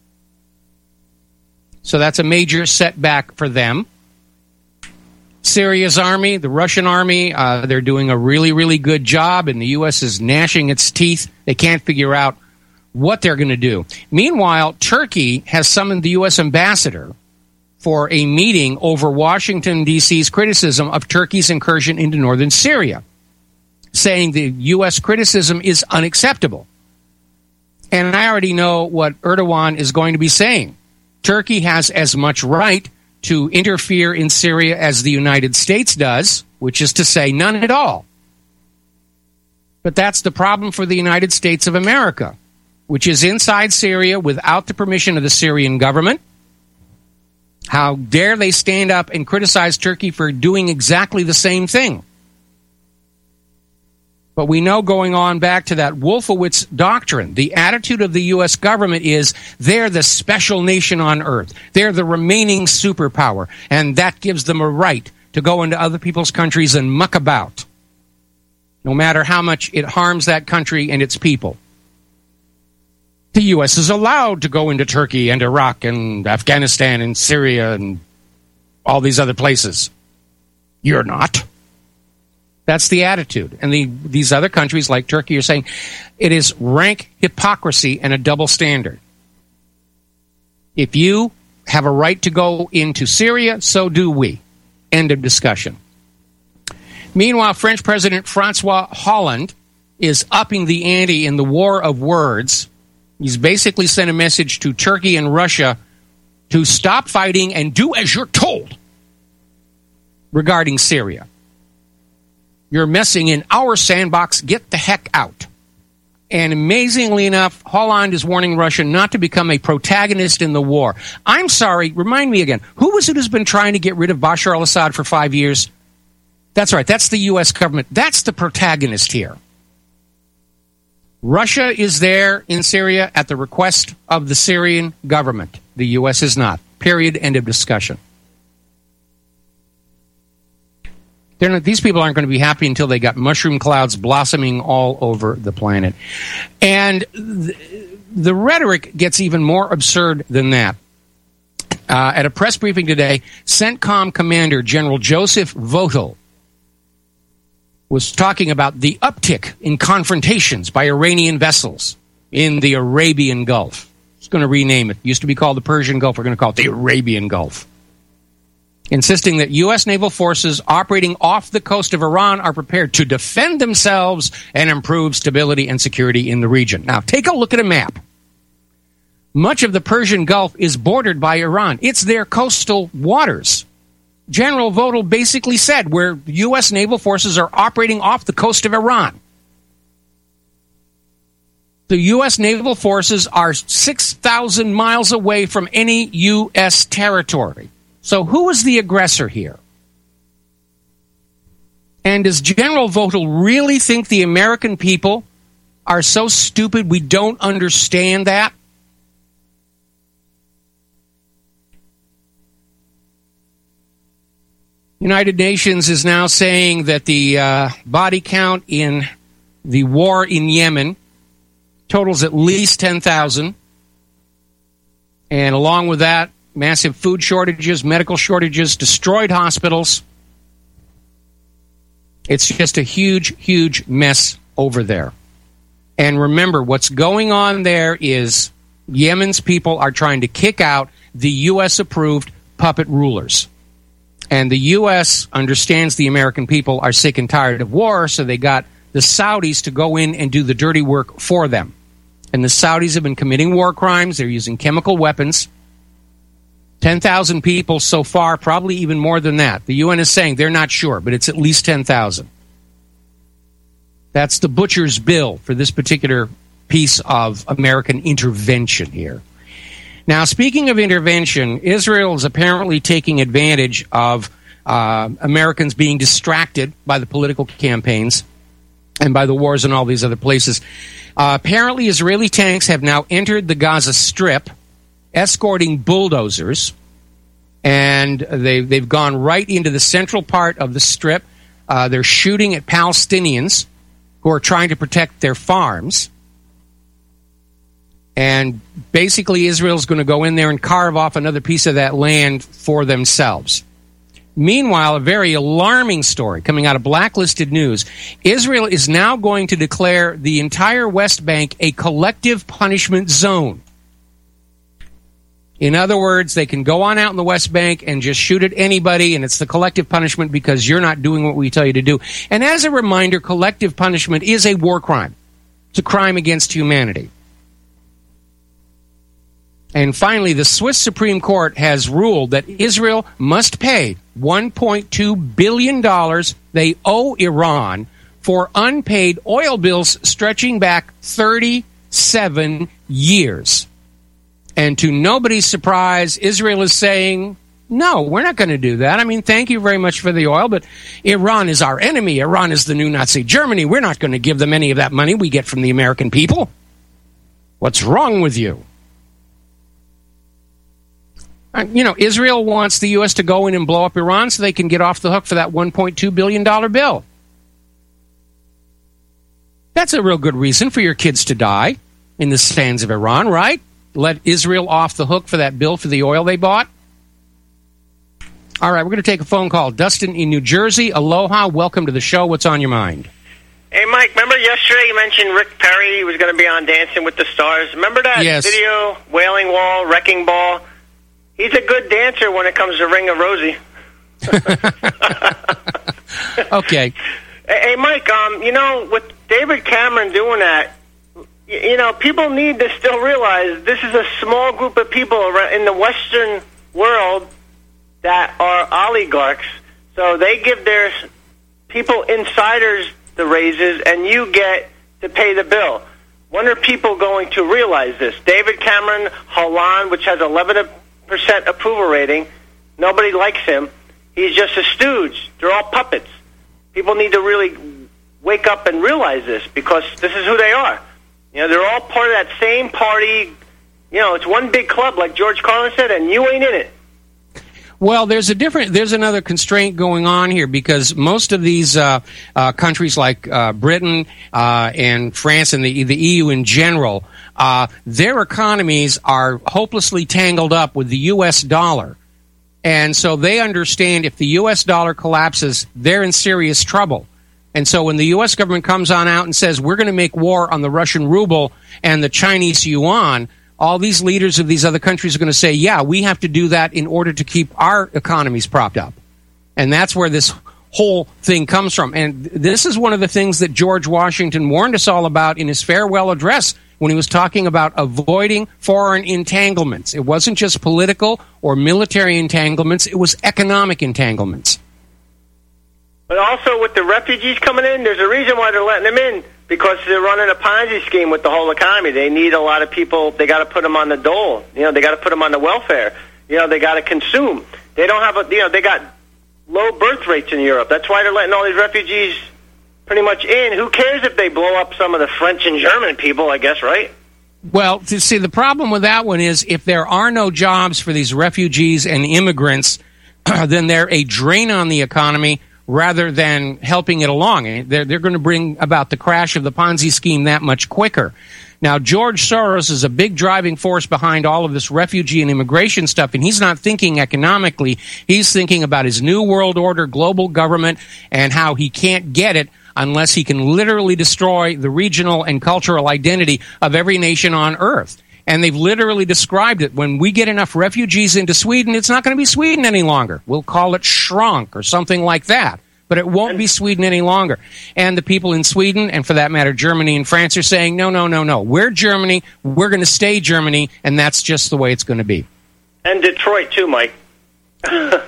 So that's a major setback for them. Syria's army, the Russian army, uh, they're doing a really, really good job, and the U S is gnashing its teeth. They can't figure out what they're going to do. Meanwhile, Turkey has summoned the U S ambassador for a meeting over Washington, D C's criticism of Turkey's incursion into northern Syria, saying the U S criticism is unacceptable. And I already know what Erdogan is going to be saying. Turkey has as much right to interfere in Syria as the United States does, which is to say none at all. But that's the problem for the United States of America, which is inside Syria without the permission of the Syrian government. How dare they stand up and criticize Turkey for doing exactly the same thing? But we know, going on back to that Wolfowitz doctrine, the attitude of the U S government is they're the special nation on earth. They're the remaining superpower, and that gives them a right to go into other people's countries and muck about, no matter how much it harms that country and its people. The U S is allowed to go into Turkey and Iraq and Afghanistan and Syria and all these other places. You're not. That's the attitude. And the, these other countries like Turkey are saying it is rank hypocrisy and a double standard. If you have a right to go into Syria, so do we. End of discussion. Meanwhile, French President Francois Hollande is upping the ante in the war of words. He's basically sent a message to Turkey and Russia to stop fighting and do as you're told regarding Syria. You're messing in our sandbox. Get the heck out. And amazingly enough, Hollande is warning Russia not to become a protagonist in the war. I'm sorry, remind me again, who is it who's been trying to get rid of Bashar al-Assad for five years? That's right, that's the U S government. That's the protagonist here. Russia is there in Syria at the request of the Syrian government. The U S is not. Period. End of discussion. They're not, these people aren't going to be happy until they got mushroom clouds blossoming all over the planet. And the, the rhetoric gets even more absurd than that. Uh, at a press briefing today, CENTCOM Commander General Joseph Votel was talking about the uptick in confrontations by Iranian vessels in the Arabian Gulf. It's going to rename it. It used to be called the Persian Gulf. We're going to call it the Arabian Gulf. Insisting that U S naval forces operating off the coast of Iran are prepared to defend themselves and improve stability and security in the region. Now, take a look at a map. Much of the Persian Gulf is bordered by Iran. It's their coastal waters. General Votel basically said where U S naval forces are operating off the coast of Iran. The U S naval forces are six thousand miles away from any U S territory. So who is the aggressor here? And does General Votel really think the American people are so stupid we don't understand that? United Nations is now saying that the uh, body count in the war in Yemen totals at least ten thousand. And along with that, massive food shortages, medical shortages, destroyed hospitals. It's just a huge, huge mess over there. And remember, what's going on there is Yemen's people are trying to kick out the U S-approved puppet rulers. And the U S understands the American people are sick and tired of war, so they got the Saudis to go in and do the dirty work for them. And the Saudis have been committing war crimes. They're using chemical weapons. ten thousand people so far, probably even more than that. The U N is saying they're not sure, but it's at least ten thousand. That's the butcher's bill for this particular piece of American intervention here. Now, speaking of intervention, Israel is apparently taking advantage of uh, Americans being distracted by the political campaigns and by the wars in all these other places. Uh, apparently, Israeli tanks have now entered the Gaza Strip, escorting bulldozers, and they, they've gone right into the central part of the Strip. Uh, they're shooting at Palestinians who are trying to protect their farms. And basically, Israel's going to go in there and carve off another piece of that land for themselves. Meanwhile, a very alarming story coming out of Blacklisted News. Israel is now going to declare the entire West Bank a collective punishment zone. In other words, they can go on out in the West Bank and just shoot at anybody, and it's the collective punishment because you're not doing what we tell you to do. And as a reminder, collective punishment is a war crime. It's a crime against humanity. And finally, the Swiss Supreme Court has ruled that Israel must pay one point two billion dollars they owe Iran for unpaid oil bills stretching back thirty-seven years. And to nobody's surprise, Israel is saying, no, we're not going to do that. I mean, thank you very much for the oil, but Iran is our enemy. Iran is the new Nazi Germany. We're not going to give them any of that money we get from the American people. What's wrong with you? You know, Israel wants the U S to go in and blow up Iran so they can get off the hook for that one point two billion dollars bill. That's a real good reason for your kids to die in the sands of Iran, right? Let Israel off the hook for that bill for the oil they bought. All right, we're going to take a phone call. Dustin in New Jersey. Aloha. Welcome to the show. What's on your mind? Hey, Mike, remember yesterday you mentioned Rick Perry was going to be on Dancing with the Stars? Remember that yes. video, Wailing Wall, Wrecking Ball? He's a good dancer when it comes to Ring of Rosie. Okay. Hey, hey, Mike, um, you know, with David Cameron doing that, you, you know, people need to still realize this is a small group of people around in the Western world that are oligarchs. So they give their people, insiders, the raises, and you get to pay the bill. When are people going to realize this? David Cameron, Holland, which has eleven percent approval rating, nobody likes him. He's just a stooge. They're all puppets. People need to really wake up and realize this, because this is who they are. You know, they're all part of that same party. You know, it's one big club, like George Carlin said, and you ain't in it. Well, there's a different, there's another constraint going on here, because most of these uh, uh, countries like uh, Britain uh, and France and the, the E U in general, uh, their economies are hopelessly tangled up with the U S dollar. And so they understand if the U S dollar collapses, they're in serious trouble. And so when the U S government comes on out and says, we're going to make war on the Russian ruble and the Chinese yuan, all these leaders of these other countries are going to say, yeah, we have to do that in order to keep our economies propped up. And that's where this whole thing comes from. And this is one of the things that George Washington warned us all about in his farewell address when he was talking about avoiding foreign entanglements. It wasn't just political or military entanglements, it was economic entanglements. But also with the refugees coming in, there's a reason why they're letting them in. Because they're running a Ponzi scheme with the whole economy. They need a lot of people. They got to put them on the dole. You know, they got to put them on the welfare. You know, they got to consume. They don't have a. You know, they got low birth rates in Europe. That's why they're letting all these refugees pretty much in. Who cares if they blow up some of the French and German people? I guess, right? Well, to see, the problem with that one is if there are no jobs for these refugees and immigrants, then they're a drain on the economy, rather than helping it along. They're, they're going to bring about the crash of the Ponzi scheme that much quicker. Now, George Soros is a big driving force behind all of this refugee and immigration stuff, and he's not thinking economically. He's thinking about his new world order, global government, and how he can't get it unless he can literally destroy the regional and cultural identity of every nation on Earth. And they've literally described it. When we get enough refugees into Sweden, it's not going to be Sweden any longer. We'll call it Shrunk or something like that. But it won't be Sweden any longer. And the people in Sweden, and for that matter, Germany and France, are saying, no, no, no, no. We're Germany. We're going to stay Germany, and that's just the way it's going to be. And Detroit, too, Mike. Because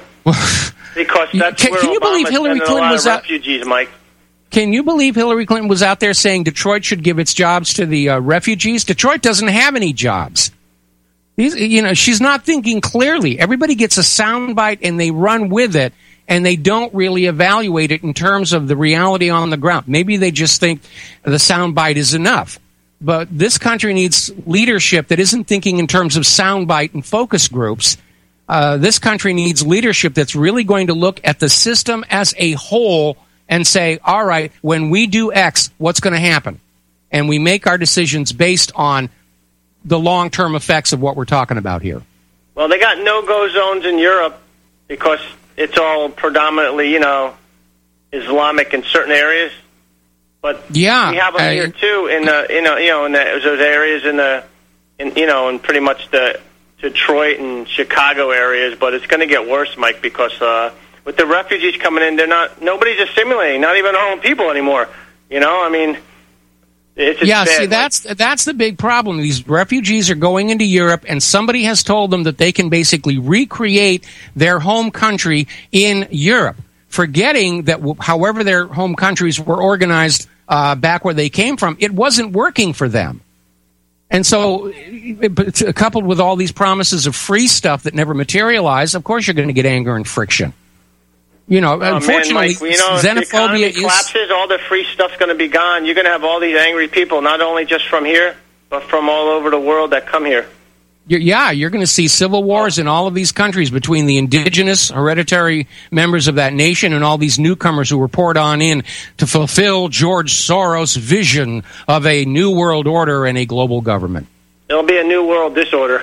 that's can, where can you Obama's believe Hillary sending Clinton a lot was of out? refugees, Mike. Can you believe Hillary Clinton was out there saying Detroit should give its jobs to the uh, refugees? Detroit doesn't have any jobs. These, you know, she's not thinking clearly. Everybody gets a soundbite and they run with it, and they don't really evaluate it in terms of the reality on the ground. Maybe they just think the soundbite is enough. But this country needs leadership that isn't thinking in terms of soundbite and focus groups. Uh, this country needs leadership that's really going to look at the system as a whole and say, all right, when we do X, what's going to happen? And we make our decisions based on the long-term effects of what we're talking about here. Well, they got no-go zones in Europe because it's all predominantly, you know, Islamic in certain areas. But yeah, we have them I, here too in the, you know, you know, in the, those areas in the, in you know, in pretty much the Detroit and Chicago areas. But it's going to get worse, Mike, because uh, with the refugees coming in, they're not. Nobody's assimilating, not even our own people anymore. You know, I mean. It's yeah, bad, see, that's that's the big problem. These refugees are going into Europe, and somebody has told them that they can basically recreate their home country in Europe, forgetting that w- however their home countries were organized uh, back where they came from, it wasn't working for them. And so, it, it, coupled with all these promises of free stuff that never materialize, of course you're going to get anger and friction. You know, oh, unfortunately, man, Mike, you know, if the economy xenophobia is collapses, all the free stuff's going to be gone. You're going to have all these angry people, not only just from here, but from all over the world that come here. You're, yeah, you're going to see civil wars in all of these countries between the indigenous, hereditary members of that nation and all these newcomers who were poured on in to fulfill George Soros' vision of a new world order and a global government. It'll be a new world disorder.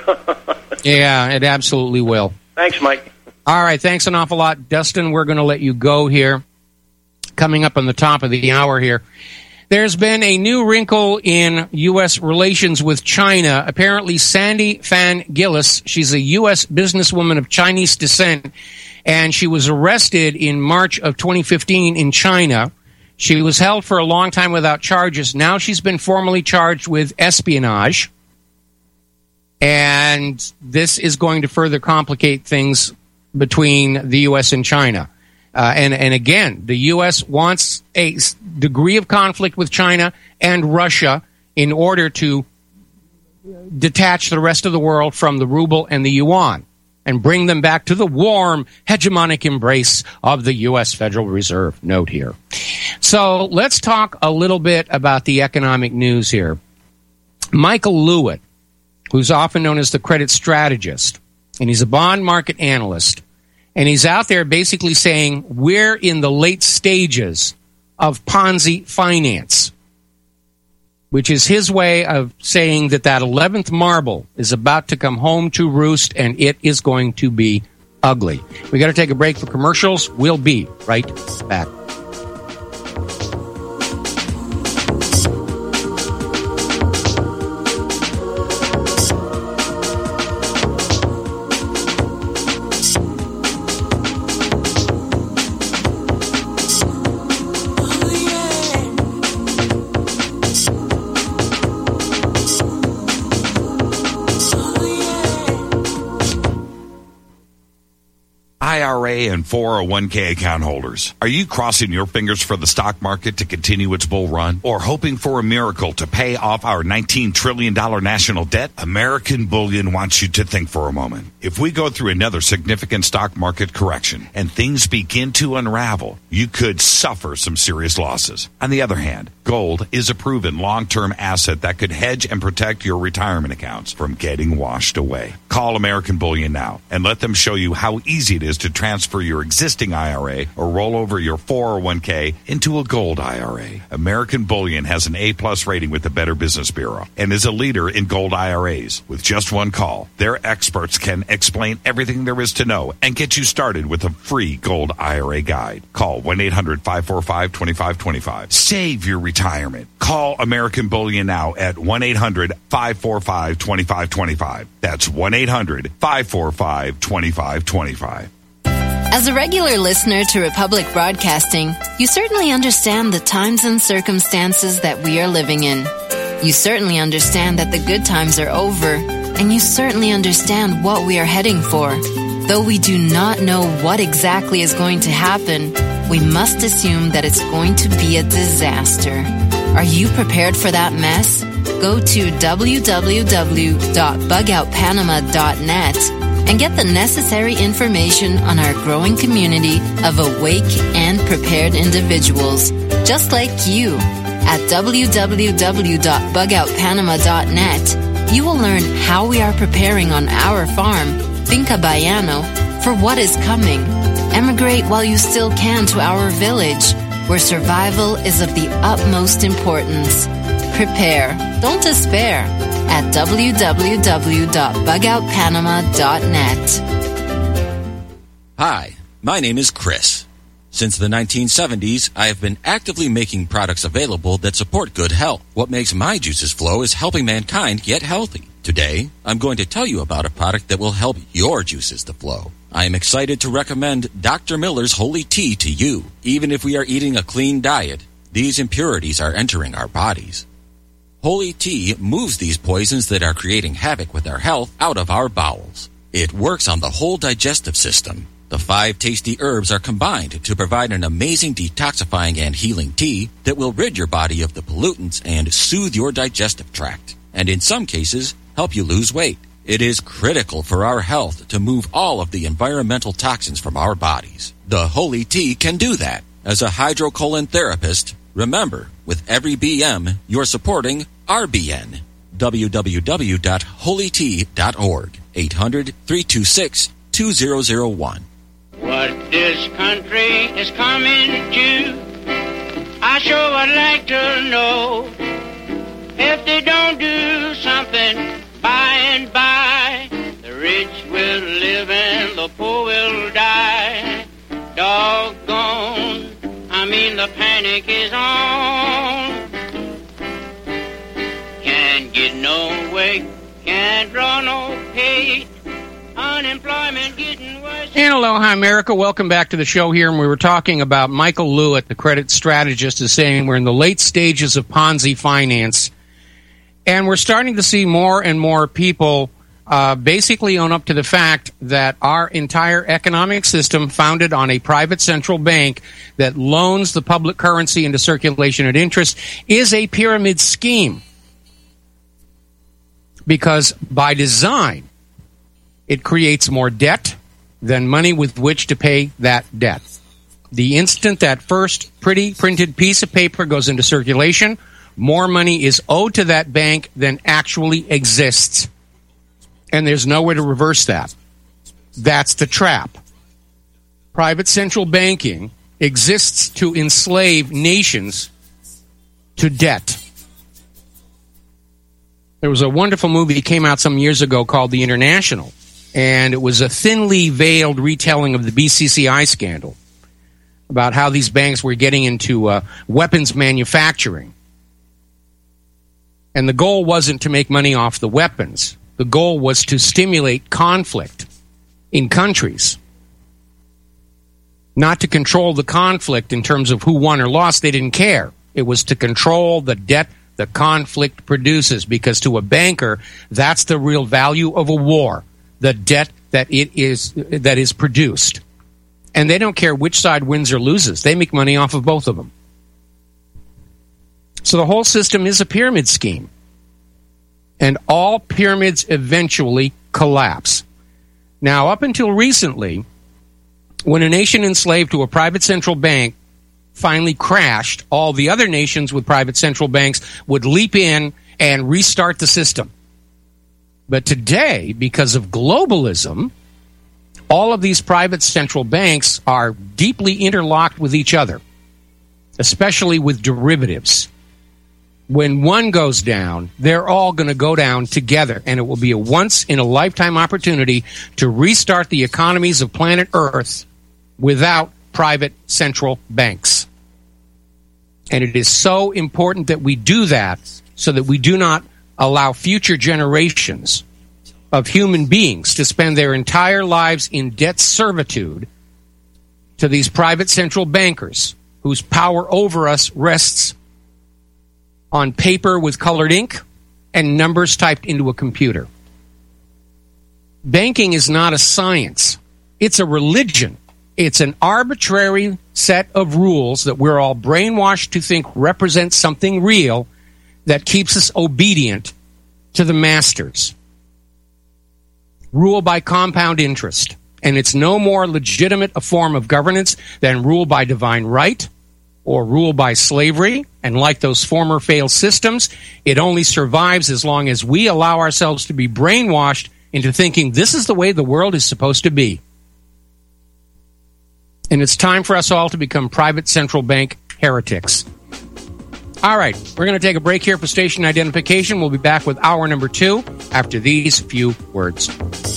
Yeah, it absolutely will. Thanks, Mike. All right, thanks an awful lot. Dustin, we're going to let you go here. Coming up on the top of the hour here. There's been a new wrinkle in U S relations with China. Apparently, Sandy Fan Gillis, she's a U S businesswoman of Chinese descent, and she was arrested in March of twenty fifteen in China. She was held for a long time without charges. Now she's been formally charged with espionage. And this is going to further complicate things between the U S and China. Uh, and, and again, the U S wants a degree of conflict with China and Russia in order to detach the rest of the world from the ruble and the yuan and bring them back to the warm, hegemonic embrace of the U S Federal Reserve. Note here. So let's talk a little bit about the economic news here. Michael Lewitt, who's often known as the credit strategist, and he's a bond market analyst, and he's out there basically saying we're in the late stages of Ponzi finance, which is his way of saying that that eleventh marble is about to come home to roost, and it is going to be ugly. We got to take a break for commercials. We'll be right back. I R A and four oh one k account holders, are you crossing your fingers for the stock market to continue its bull run, or hoping for a miracle to pay off our nineteen trillion dollars national debt? American Bullion wants you to think for a moment. If we go through another significant stock market correction and things begin to unravel, you could suffer some serious losses. On the other hand, gold is a proven long-term asset that could hedge and protect your retirement accounts from getting washed away. Call American Bullion now and let them show you how easy it is to transfer your existing I R A or roll over your four oh one k into a gold I R A. American Bullion has an A-plus rating with the Better Business Bureau and is a leader in gold I R As. With just one call, their experts can explain everything there is to know and get you started with a free gold I R A guide. Call one eight hundred five four five two five two five. Save your retirement. Call American Bullion now at one eight hundred five four five two five two five. That's one eight hundred five four five two five two five. As a regular listener to Republic Broadcasting, you certainly understand the times and circumstances that we are living in. You certainly understand that the good times are over, and you certainly understand what we are heading for. Though we do not know what exactly is going to happen, we must assume that it's going to be a disaster. Are you prepared for that mess? Go to w w w dot bug out panama dot net and get the necessary information on our growing community of awake and prepared individuals, just like you. At w w w dot bug out panama dot net, you will learn how we are preparing on our farm, Finca Bayano, for what is coming. Emigrate while you still can to our village, where survival is of the utmost importance. Prepare, don't despair, at w w w dot bug out panama dot net. Hi, my name is Chris. Since the nineteen seventies, I have been actively making products available that support good health. What makes my juices flow is helping mankind get healthy. Today, I'm going to tell you about a product that will help your juices to flow. I am excited to recommend Doctor Miller's Holy Tea to you. Even if we are eating a clean diet, these impurities are entering our bodies. Holy Tea moves these poisons that are creating havoc with our health out of our bowels. It works on the whole digestive system. The five tasty herbs are combined to provide an amazing detoxifying and healing tea that will rid your body of the pollutants and soothe your digestive tract, and in some cases, help you lose weight. It is critical for our health to move all of the environmental toxins from our bodies. The Holy Tea can do that. As a hydrocolon therapist, remember, with every B M, you're supporting R B N. w w w dot holy tea dot org. eight hundred, three two six, two zero zero one. What this country is coming to, I sure would like to know. If they don't do something by and by, the rich will live and the poor will die. Doggone, I mean the panic is on. Can't get no way, can't draw no pay. Unemployment getting worse. And aloha, America. Welcome back to the show here. And we were talking about Michael Lewitt, the credit strategist, is saying we're in the late stages of Ponzi finance. And we're starting to see more and more people uh, basically own up to the fact that our entire economic system, founded on a private central bank that loans the public currency into circulation at interest, is a pyramid scheme. because by design, it creates more debt than money with which to pay that debt. The instant that first pretty printed piece of paper goes into circulation, more money is owed to that bank than actually exists. And there's no way to reverse that. That's the trap. Private central banking exists to enslave nations to debt. There was a wonderful movie that came out some years ago called The International, and it was a thinly veiled retelling of the B C C I scandal about how these banks were getting into uh, weapons manufacturing. And the goal wasn't to make money off the weapons. The goal was to stimulate conflict in countries. Not to control the conflict in terms of who won or lost. They didn't care. It was to control the debt the conflict produces, because to a banker, that's the real value of a war, the debt that it is that is produced. And they don't care which side wins or loses. They make money off of both of them. So the whole system is a pyramid scheme. And all pyramids eventually collapse. Now, up until recently, when a nation enslaved to a private central bank finally crashed, all the other nations with private central banks would leap in and restart the system. But today, because of globalism, all of these private central banks are deeply interlocked with each other, especially with derivatives. When one goes down, they're all going to go down together, and it will be a once-in-a-lifetime opportunity to restart the economies of planet Earth without private central banks. And it is so important that we do that so that we do not allow future generations of human beings to spend their entire lives in debt servitude to these private central bankers whose power over us rests on paper with colored ink and numbers typed into a computer. Banking is not a science. It's a religion. It's an arbitrary set of rules that we're all brainwashed to think represent something real that keeps us obedient to the masters. Rule by compound interest. And it's no more legitimate a form of governance than rule by divine right or rule by slavery. And like those former failed systems, it only survives as long as we allow ourselves to be brainwashed into thinking this is the way the world is supposed to be. And it's time for us all to become private central bank heretics. All right, we're going to take a break here for station identification. We'll be back with hour number two after these few words.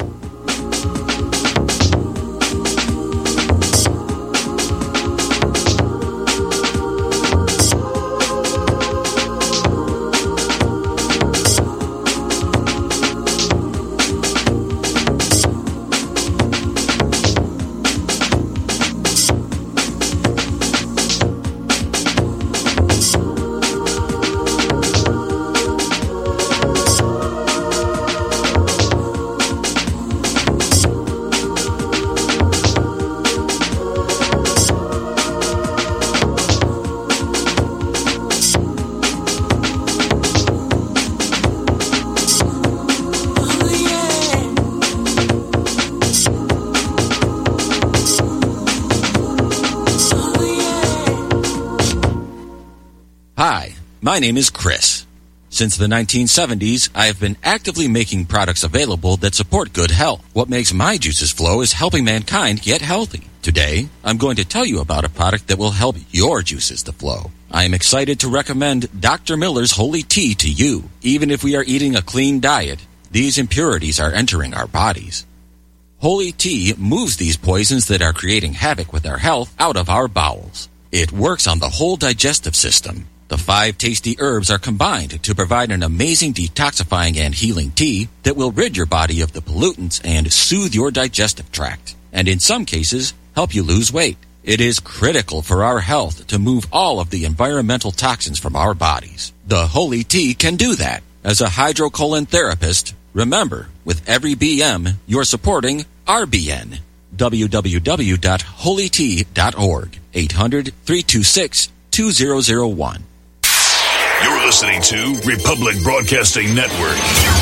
My name is Chris. Since the nineteen seventies, I have been actively making products available that support good health. What makes my juices flow is helping mankind get healthy. Today, I'm going to tell you about a product that will help your juices to flow. I am excited to recommend Doctor Miller's Holy Tea to you. Even if we are eating a clean diet, these impurities are entering our bodies. Holy Tea moves these poisons that are creating havoc with our health out of our bowels. It works on the whole digestive system. The five tasty herbs are combined to provide an amazing detoxifying and healing tea that will rid your body of the pollutants and soothe your digestive tract, and in some cases, help you lose weight. It is critical for our health to move all of the environmental toxins from our bodies. The Holy Tea can do that. As a hydrocolon therapist, remember, with every B M, you're supporting R B N. w w w dot holy tea dot org. eight hundred, three two six, two zero zero one. You're listening to Republic Broadcasting Network.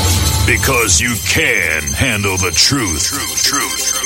Because you can handle the truth. Truth, truth.